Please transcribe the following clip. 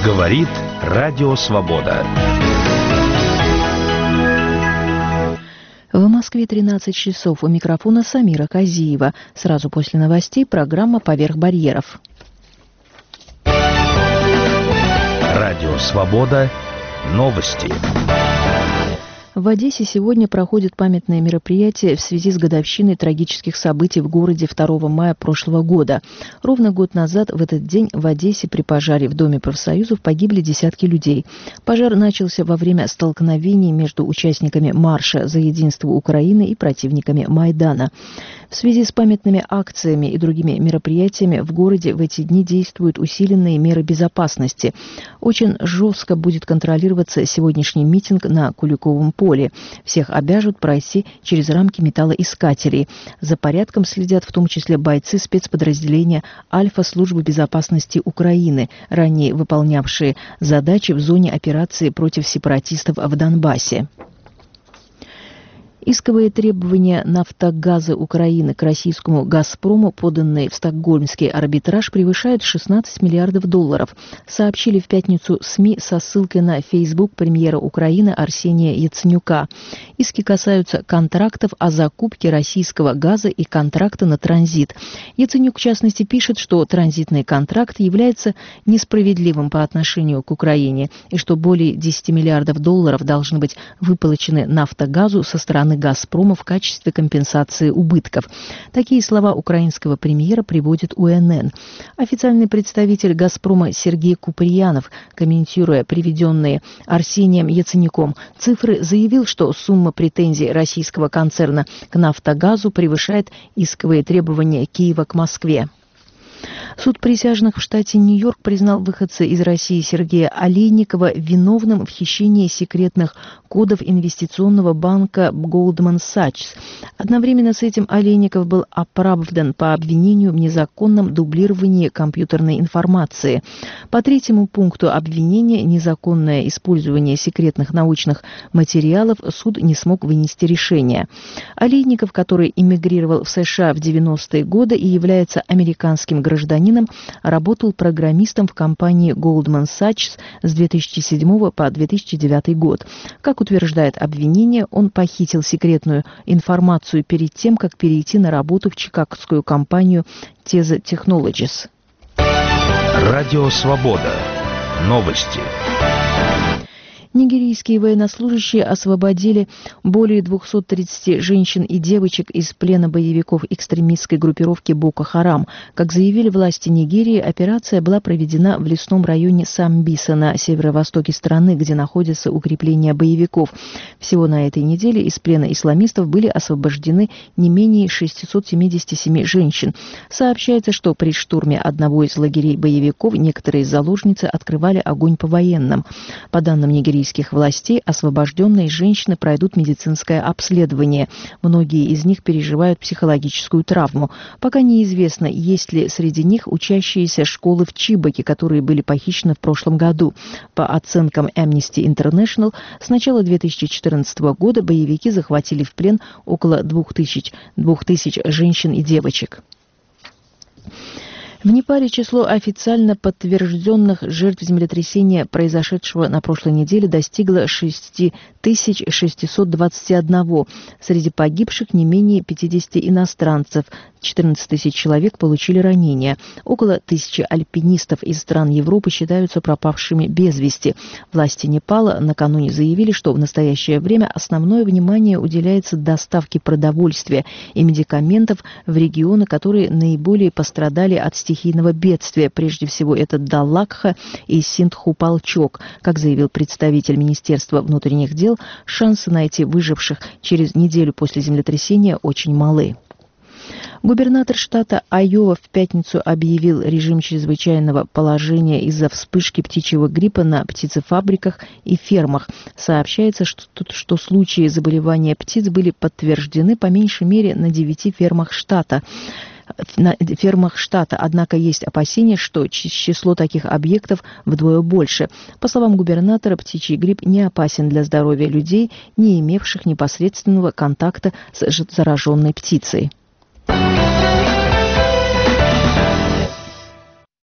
Говорит Радио Свобода. В Москве 13 часов. У микрофона Самира Казиева. Сразу после новостей программа «Поверх барьеров». Радио Свобода. Новости. В Одессе сегодня проходит памятное мероприятие в связи с годовщиной трагических событий в городе 2 мая прошлого года. Ровно год назад в этот день в Одессе при пожаре в Доме профсоюзов погибли десятки людей. Пожар начался во время столкновений между участниками марша за единство Украины и противниками Майдана. В связи с памятными акциями и другими мероприятиями в городе в эти дни действуют усиленные меры безопасности. Очень жестко будет контролироваться сегодняшний митинг на Куликовом поле. Всех обяжут пройти через рамки металлоискателей. За порядком следят в том числе бойцы спецподразделения Альфа службы безопасности Украины, ранее выполнявшие задачи в зоне операции против сепаратистов в Донбассе. Исковые требования «Нафтогаза Украины» к российскому «Газпрому», поданные в стокгольмский арбитраж, превышают 16 миллиардов долларов, сообщили в пятницу СМИ со ссылкой на Facebook премьера Украины Арсения Яценюка. Иски касаются контрактов о закупке российского газа и контракта на транзит. Яценюк, в частности, пишет, что транзитный контракт является несправедливым по отношению к Украине и что более 10 миллиардов долларов должны быть выплачены «Нафтогазу» со стороны «Газпрома» в качестве компенсации убытков. Такие слова украинского премьера приводит УНН. Официальный представитель «Газпрома» Сергей Куприянов, комментируя приведенные Арсением Яценюком цифры, заявил, что сумма претензий российского концерна к «Нафтогазу» превышает исковые требования Киева к Москве. Суд присяжных в штате Нью-Йорк признал выходца из России Сергея Олейникова виновным в хищении секретных кодов инвестиционного банка Goldman Sachs. Одновременно с этим Олейников был оправдан по обвинению в незаконном дублировании компьютерной информации. По третьему пункту обвинения «Незаконное использование секретных научных материалов» суд не смог вынести решение. Олейников, который эмигрировал в США в 90-е годы и является американским гражданином, работал программистом в компании Goldman Sachs с 2007 по 2009 год. Как утверждает обвинение, он похитил секретную информацию перед тем, как перейти на работу в чикагскую компанию Teza Technologies. Радио Свобода. Новости. Нигерийские военнослужащие освободили более 230 женщин и девочек из плена боевиков экстремистской группировки Боко-Харам. Как заявили власти Нигерии, операция была проведена в лесном районе Самбиса на северо-востоке страны, где находятся укрепления боевиков. Всего на этой неделе из плена исламистов были освобождены не менее 677 женщин. Сообщается, что при штурме одного из лагерей боевиков некоторые заложницы открывали огонь по военным. По данным нигерийских властей, освобожденные женщины пройдут медицинское обследование. Многие из них переживают психологическую травму. Пока неизвестно, есть ли среди них учащиеся школы в Чибоке, которые были похищены в прошлом году. По оценкам Amnesty International, с начала 2014 года боевики захватили в плен около 2000 женщин и девочек. В Непале число официально подтвержденных жертв землетрясения, произошедшего на прошлой неделе, достигло 6621. Среди погибших не менее 50 иностранцев. 14 тысяч человек получили ранения. Около 1000 альпинистов из стран Европы считаются пропавшими без вести. Власти Непала накануне заявили, что в настоящее время основное внимание уделяется доставке продовольствия и медикаментов в регионы, которые наиболее пострадали от стихийного бедствия. Прежде всего, это Далакха и Синдхупалчок. Как заявил представитель Министерства внутренних дел, шансы найти выживших через неделю после землетрясения очень малы. Губернатор штата Айова в пятницу объявил режим чрезвычайного положения из-за вспышки птичьего гриппа на птицефабриках и фермах. Сообщается, что случаи заболевания птиц были подтверждены по меньшей мере на 9 фермах штата. Однако есть опасения, что число таких объектов вдвое больше. По словам губернатора, птичий грипп не опасен для здоровья людей, не имевших непосредственного контакта с зараженной птицей.